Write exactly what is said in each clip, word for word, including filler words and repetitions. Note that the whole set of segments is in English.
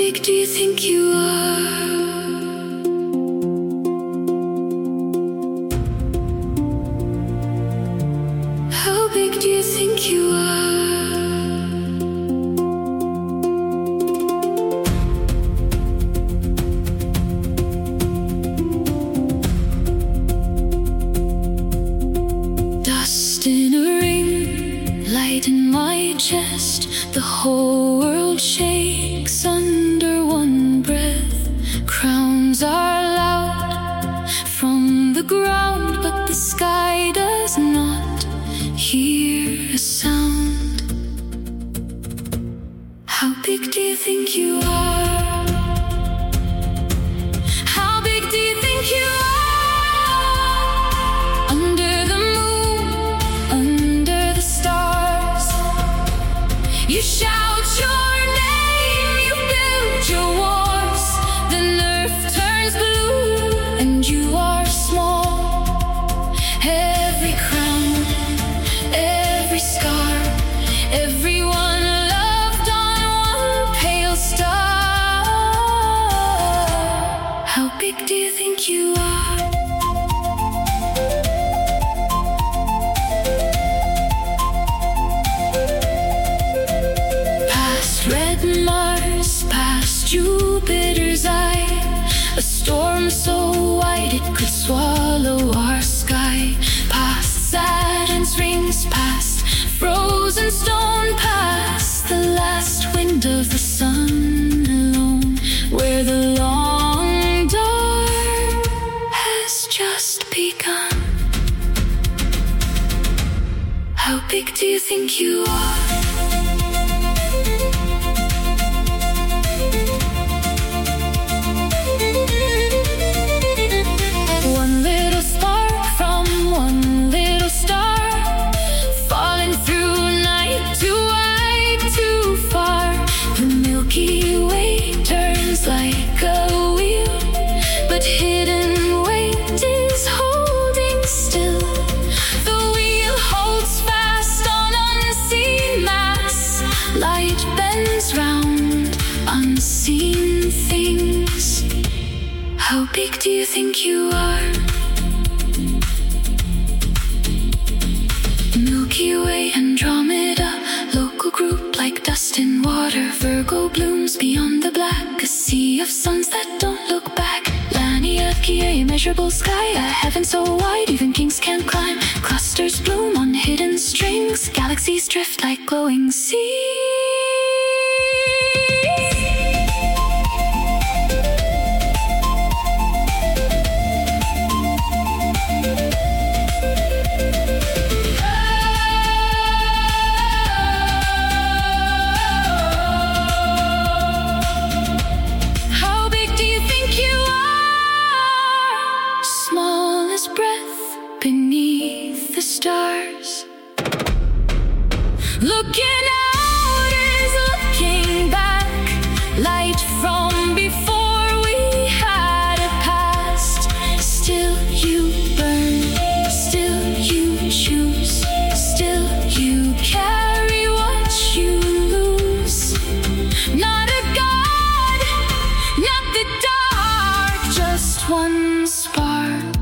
big do you think you are? How big do you think you are? Dust in a ring, light in my chest. The whole world shakes under one breath. Crowns are loud from the ground, but the sky does not hear a sound. How big do you think you are? How big do you think you are? Under the moon, under the stars, you shout your name, you build your wars. Then earth turns blue and you are small. Every crown, every scar, everyone loved on one pale star. How big do you think you are? Past red Mars, past Jupiter's eye, a storm so wide it could swallow our sky. Past Saturn's rings, past frozen stone, past the last wind of the sun alone, where the long dark has just begun. How big do you think you are? One little spark from one little star, falling through night too wide, too far. The Milky Way turns like a wheel, but hidden weight is holding still. The wheel holds fast on unseen mass. Light bends round unseen things. How big do you think you are? Milky Way, Andromeda, local group like dust in water. Virgo blooms beyond the black, a sea of suns that don't look back. Laniakea, immeasurable sky, a heaven so wide even kings can't climb. Clusters bloom on hidden strings, galaxies drift like glowing seas. How big do you think you are? Smallest breath beneath the stars. Looking out is looking back. Light from before we had a past. Still you burn, still you choose, still you carry what you lose. Not a god, not the dark, just one spark,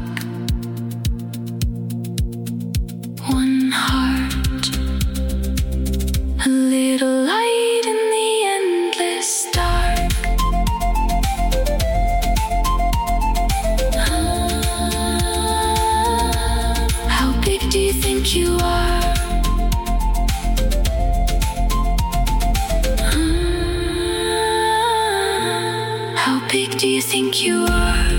one heart, a little light in the endless dark. Ah, how big do you think you are? Ah, how big do you think you are?